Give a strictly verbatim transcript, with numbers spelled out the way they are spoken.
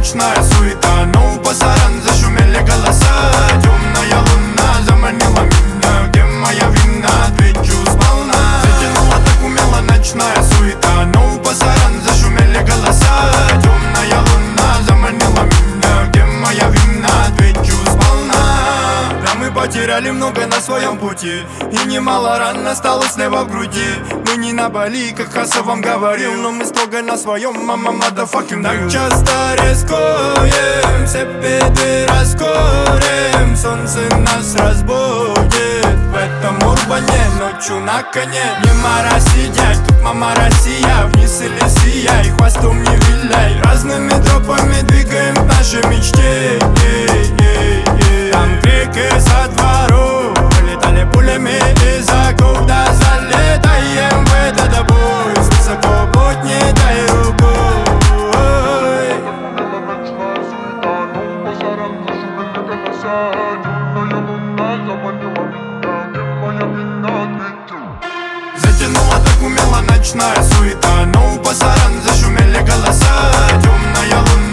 ночная суета, но у пасаран зашумели голоса. Темная луна заманила меня, где моя вина, отвечу сполна. Затянула так умело ночная суета, но у пасаран зашумели голоса. Темная луна заманила меня, где моя вина, отвечу сполна. Да, мы потеряли много на своем пути, и немало ран осталось слева в груди. Мы не на Бали, как Хаса вам говорил, но мы строго на своем, мама, motherfucking так часто рискуем, все беды раскроем. Солнце нас разбудит в этом урбане, ночью на коне. Не мара сидять, тут мама Россия, вниз или сияй, хвостом не виляй. Разными тропами двигаем к нашей мечте. Там крики со двору, летали пулями из оков, да залетаем в этот бой. С высоко поднятой рукой. Затянула так умело ночная суета, но у пасаран зашумели голоса. Темная луна